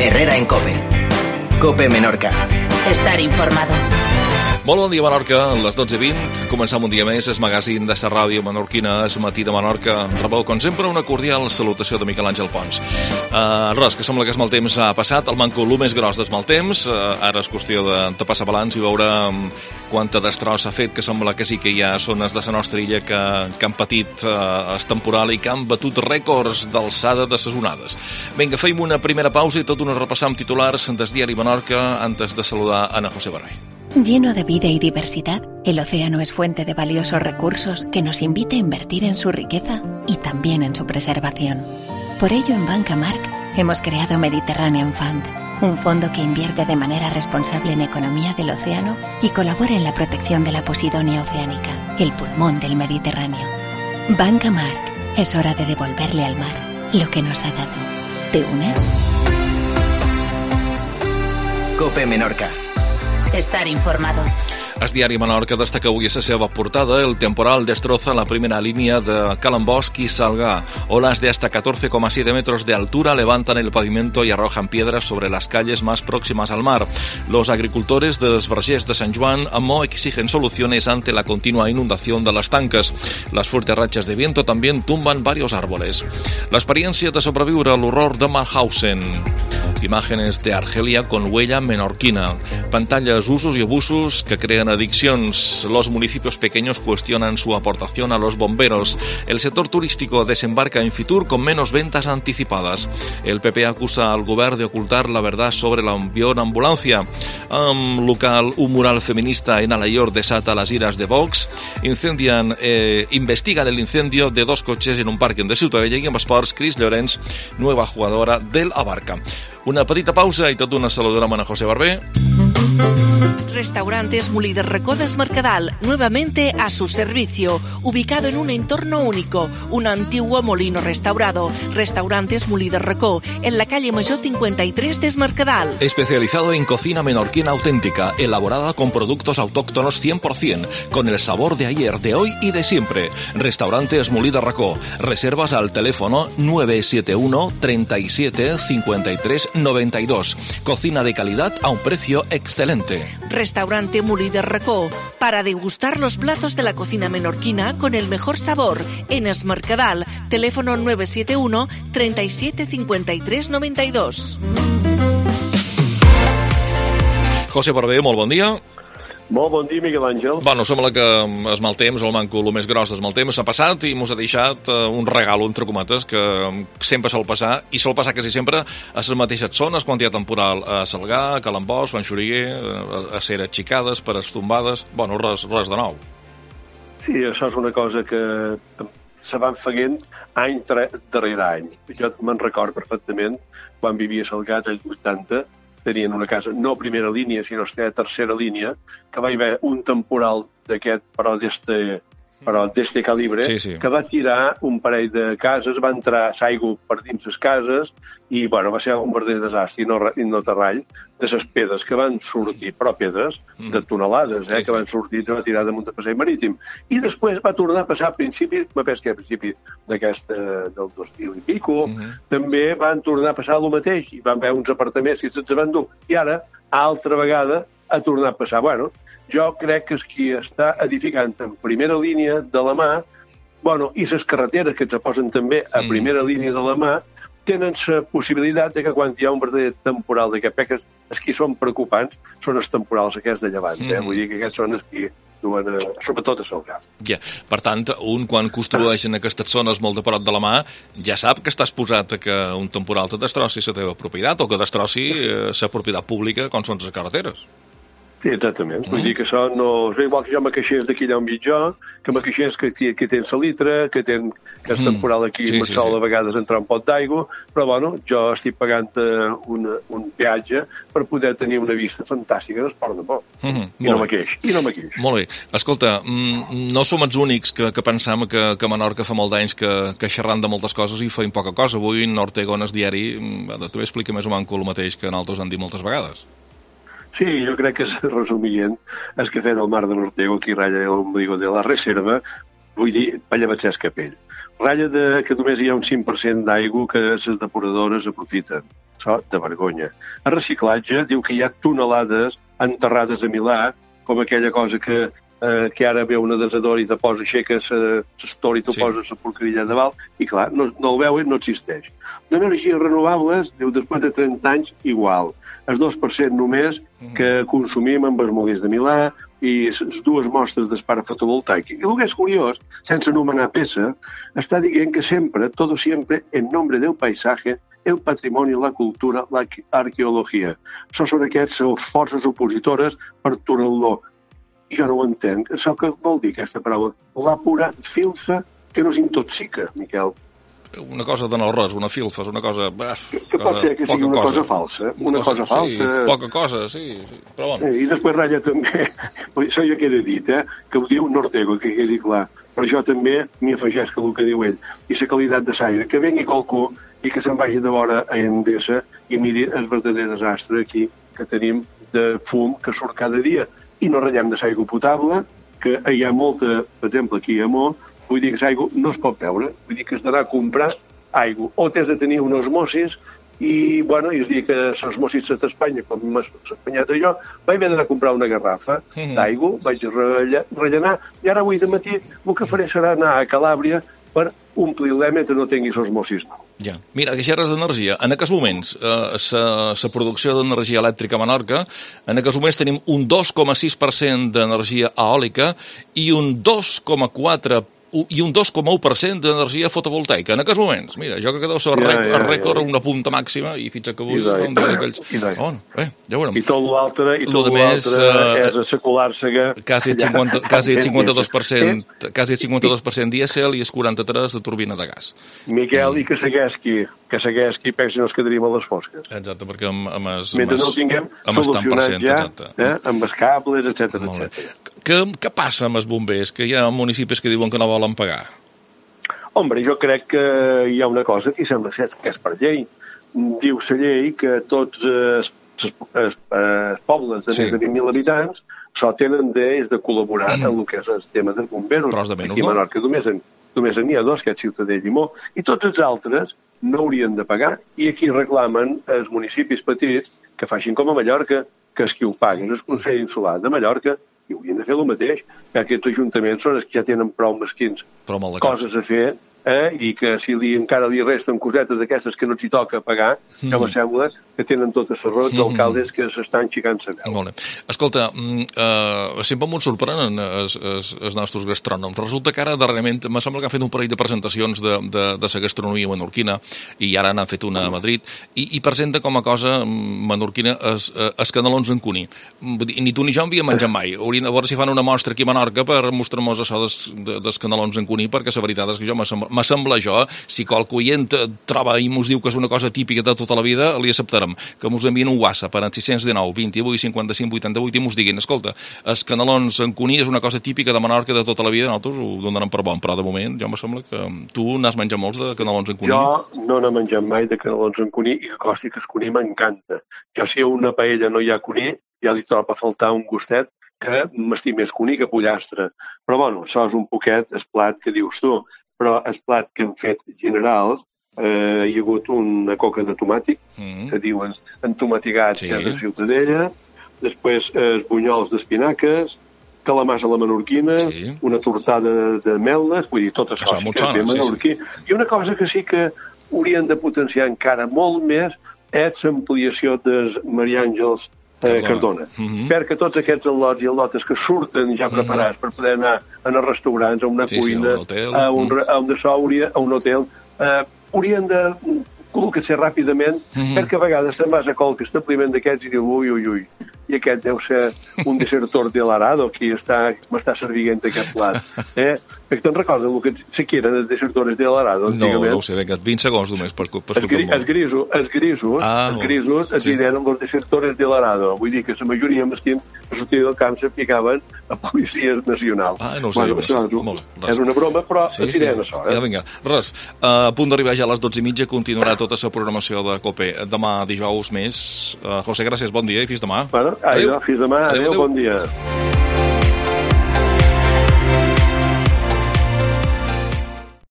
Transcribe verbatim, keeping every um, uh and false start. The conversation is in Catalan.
Herrera en COPE. COPE Menorca. Estar informado. Molt bon dia, Menorca. A les dotze i vint començam un dia més el magazín de la ràdio menorquina, el matí de Menorca. Rebeu, com sempre, una cordial salutació de Miquel Àngel Pons. Uh, res, que sembla que el mal temps ha passat, el manco el més gros del mal temps. Uh, ara és qüestió de, de passar balanç i veure um, quanta destrossa ha fet, que sembla que sí que hi ha zones de la nostra illa que, que han patit uh, el temporal i que han batut rècords d'alçada de ses onades. Vinga, feim una primera pausa i tot una repassar amb titulars del diari Menorca antes de saludar Ana José Barbé. Lleno de vida y diversidad, el océano es fuente de valiosos recursos que nos invita a invertir en su riqueza y también en su preservación. Por ello, en Banca Marc hemos creado Mediterranean Fund, un fondo que invierte de manera responsable en economía del océano y colabora en la protección de la Posidonia oceánica, el pulmón del Mediterráneo. Banca Marc, es hora de devolverle al mar lo que nos ha dado. ¿Te unes? COPE Menorca. Estar informado. El diari Menorca destaca avui a la seva portada: el temporal destroza la primera línea de Calambosc y Salgar. Olas de hasta catorce coma siete metros de altura levantan el pavimento y arrojan piedras sobre las calles más próximas al mar. Los agricultores de los vergers de San Juan Amó exigen soluciones ante la continua inundación de las tanques. Las fuertes rachas de viento también tumban varios árboles. La experiencia de sobrevivir al horror de Mauthausen. Imágenes de Argelia con huella menorquina. Pantallas, usos y abusos que crean adicciones. Los municipios pequeños cuestionan su aportación a los bomberos. El sector turístico desembarca en Fitur con menos ventas anticipadas. El P P acusa al gobierno de ocultar la verdad sobre la ambulancia. Um, local, un mural feminista en Alayor desata las iras de Vox. Incendian, eh, investigan el incendio de dos coches en un parking de Ciutadella i amb esports, Cris Llorenç, nueva jugadora del Abarca. Una petita pausa y tot una saludora a Ana José Barbé. Restaurantes Molí de Recó Mercadal, nuevamente a su servicio, ubicado en un entorno único, un antiguo molino restaurado. Restaurantes Molí de Recó, en la calle Mayor cincuenta y tres de Mercadal. Especializado en cocina menorquina auténtica, elaborada con productos autóctonos cien por ciento, con el sabor de ayer, de hoy y de siempre. Restaurantes Molí de Recó. Reservas al teléfono nueve siete uno, treinta y siete, cincuenta y tres, noventa y dos. Cocina de calidad a un precio excelente. Restaurante Molí de Recó, para degustar los platos de la cocina menorquina con el mejor sabor, en Es Mercadal, teléfono nueve siete uno, treinta y siete, cincuenta y tres, noventa y dos. José Barbé, molt bon dia. Molt bon dia, Miquel Àngel. Bueno, sembla que el mal temps, el manco, el més gros del mal temps, s'ha passat i mos ha deixat uh, un regal, entre cometes, que sempre sol passar, i sol passar quasi sempre a les mateixes zones, quan hi ha temporal a Salgar, a Calambosc, a Anxoriguer, a, a Ceres Xicades, per Estombades. Bueno, res, res de nou. Sí, això és una cosa que se van fent any darrere any. Jo me'n record perfectament, quan vivia a Salgar, als vuitanta, tenien una casa, no primera línia, sinó a tercera línia, que va haver un temporal d'aquest, però d'este però d'este calibre, sí, sí. que va tirar un parell de cases, va entrar l'aigua per dins les cases i, bueno, va ser un verdader desastre i no, i no terrall de les pedres que van sortir, però pedres de tonelades, eh, sí, sí. que van sortir i va tirar damunt del passeig marítim. I després va tornar a passar a principi, me penso que a principi d'aquesta, del dos mil i pico, uh -huh. també van tornar a passar el mateix, i van haver uns apartaments que se'ls van dur, i ara, altra vegada, ha tornat a passar. Bueno, jo crec que és qui està edificant en primera línia de la mà, bueno, i les carreteres que ens posen també a primera mm. línia de la mà, tenen la possibilitat de que quan hi ha un verdader temporal de que peques, els que són preocupants són els temporals aquests de llevant, eh? Mm. Vull dir que aquests són els que duen, a, sobretot a Salgar. Yeah. Per tant, un quan construeix en aquestes zones molt de prop de la mà, ja sap que estàs posat a que un temporal te destrossi la teva propietat o que destrossi eh, la propietat pública com són les carreteres. Sí, exactament. Mm. Vull dir que això no... És igual que jo me queixés d'aquí allà on vic jo, que me queixés que, que tens salitre, que tens que és temporal aquí, sí, sí, sol sí. a vegades entrar un pot d'aigua, però bueno, jo estic pagant una, un peatge per poder tenir una vista fantàstica d'esport de por. Mm -hmm. I no me queix, i no me queix. Molt bé. Escolta, no som els únics que, que pensam que, que Menorca fa molt d'anys que, que xerrant de moltes coses i feim poca cosa. Avui en Ortega, en el diari, tu explica més o manco el mateix que nosaltres han dit moltes vegades. Sí, jo crec que és resumint el que ha fet el mar de Nortego, aquí ratlla l'ombligo de la reserva, vull dir, Pallavatxès Capell. Ratlla de, que només hi ha un cinc per cent d'aigua que les depuradores aprofiten. això de vergonya. A reciclatge diu que hi ha tonelades enterrades a Milà, com aquella cosa que, eh, que ara ve un adesador i te posa, aixeques l'estor i te sí. poses la porqueria de dalt, i clar, no, no el veuen, no existeix. D'energies renovables, diu, després de trenta anys, igual. El dos per cent només que consumim amb els molins de Milà i les dues mostres d'espara fotovoltaica. I el que és curiós, sense anomenar peça, està dient que sempre, todo siempre, en nombre del paisaje, el patrimoni, la cultura, l'arqueologia. Això són aquestes forces opositores per aturar-lo. Jo no ho entenc. Això què vol dir, aquesta paraula? La pura filfa que no s'intoxica, Miquel. Una cosa de no res, una filfa, és una cosa... Bah, que pot ser que sigui una cosa, cosa falsa. Una cosa, cosa falsa. Sí, poca cosa, sí, sí. Però bueno. I després ratlla també, això ja queda dit, eh? Que ho diu Nortego, que quedi clar. Però jo també m'hi afegeix que el que diu ell. I la qualitat de l'aire. Que vengui qualcú i que se'n vagi de vora a Endesa i miri el verdader desastre aquí que tenim de fum que surt cada dia. I no ratllem de l'aigua potable, que hi ha molta, per exemple, aquí a Mó, vull dir que l'aigua no es pot beure, vull dir que has d'anar a comprar aigua. O t'has de tenir una osmosis i, bueno, i es dir que l'osmosis de Espanya, com m'he espanyat jo, vaig haver d'anar a comprar una garrafa mm-hmm. d'aigua, vaig rellenar, i ara avui de matí el que faré serà anar a Calàbria per omplir-la mentre no tinguis osmosis. Ja. Mira, que xerres d'energia. En aquests moments, eh, la producció d'energia elèctrica a Menorca, en aquests moments tenim un dos coma sis per cent d'energia eòlica i un dos coma quatre per cent i un dos coma u per cent d'energia fotovoltaica en aquests moments. Mira, jo crec que deu ser ja, ja, rècord, ja, ja. una punta màxima i fins que avui fa un dia d'aquells... Oh, eh, ja veurem. I tot l'altre i tot l'altre uh, és secular-se que... Quasi el cinquanta, quasi el cinquanta-dos per cent quasi el cinquanta-dos per cent dièsel i el quaranta-tres per cent de turbina de gas. Miquel, i, i que segueix qui, que segueix qui pensi no es quedaríem a les fosques. Exacte, perquè amb, amb es, mentre no ho tinguem solucionat ja, eh, amb els cables, etcètera, etcètera. Què, què passa amb els bombers? Que hi ha municipis que diuen que no volen pagar. Hombre, jo crec que hi ha una cosa que sembla ser que és per llei. Diu la llei que tots els, els, els, els pobles de sí. més de vint mil habitants so tenen d'ells de col·laborar mm. en el que és el tema dels bombers. Però els de menys, aquí a Menorca només, en, només n'hi ha dos, que és Ciutadella i Mó, i tots els altres no haurien de pagar. I aquí reclamen els municipis petits que facin com a Mallorca, que és qui ho pagui, el Consell Insular de Mallorca, i haurien de fer el mateix, que aquests ajuntaments són els que ja tenen prou mesquins coses a fer, eh? I que si li, encara li resten cosetes d'aquestes que no s'hi toca pagar, mm. que me sembla que tenen totes les rots d'alcaldes que s'estan xicant la veu. Molt bé. Escolta, uh, sempre m'ho sorprenen els, els, els nostres gastrònoms. Resulta que ara, darrerament, me sembla que han fet un parell de presentacions de, de, de la gastronomia menorquina i ara n'han fet una a Madrid i, i presenta com a cosa menorquina els, els canelons en cuní. Ni tu ni jo en havíem menjat mai. Haurien de veure si fan una mostra aquí a Menorca per mostrar-nos això dels, dels canelons en cuní, perquè la veritat és que jo m'assembla, m'assembla jo, si qualque oient troba i mos diu que és una cosa típica de tota la vida, li acceptarem. Que mos envien un WhatsApp per al sis cents dinou vint-i-vuit cinquanta-cinc vuitanta-vuit i mos diguin, escolta, els canelons en cuní és una cosa típica de Menorca de tota la vida, nosaltres ho donarem per bon, però de moment jo me sembla que tu n'has menjat molts de canelons en cuní. Jo no n'he menjat mai de canelons en cuní i que costi que el cuní m'encanta. Jo si a una paella no hi ha cuní, ja li troba a faltar un gustet que m'estim més cuní que pollastre. Però bueno, això és un poquet el plat que dius tu, però el plat que hem fet generals Eh, hi ha hagut una coca de tomàtic, mm. que diuen entomatigat, sí. que és de Ciutadella, després eh, els bunyols d'espinaques, calamars a la menorquina, sí. una tortada de, de meldes, vull dir, tot això, això sí, que és menorquí. Sí, sí. I una cosa que sí que haurien de potenciar encara molt més és l'ampliació dels Maria Àngels eh, Cardona. Mm-hmm. Perquè tots aquests al·lots i al·lotes que surten ja preparats mm-hmm. per poder anar a els restaurants, a una sí, cuina, sí, a, un a, un, a un de sòria, a un hotel, eh, haurien de col·locar-se ràpidament, mm-hmm. perquè a vegades te'n vas a qualque establiment d'aquests i dius, ui, ui, ui, i aquest deu ser un desertor de l'arado qui està, m'està servint aquest plat. Eh? Perquè te'n recordes el que se quieren els desertors de l'arado? No, no ho sé, vinga, vint segons només per, per explicar-m'ho. Els grisos, els grisos, ah, els grisos es sí. diuen els desertors de l'arado. Vull dir que la majoria m'estim a sortir del camp s'aplicaven a policies nacionals. Ah, no ho sé, bueno, no sé. És, Molt bé, és una broma, però sí, es direm sí. això. Eh? Ja, vinga, res, uh, a punt d'arribar ja a les dotze i mitja, continuarà tota la programació de COPE. Demà dijous més. Uh, José, gràcies, bon dia i fins demà. Bueno, adéu, fins demà, adéu, adéu, adéu. Bon dia.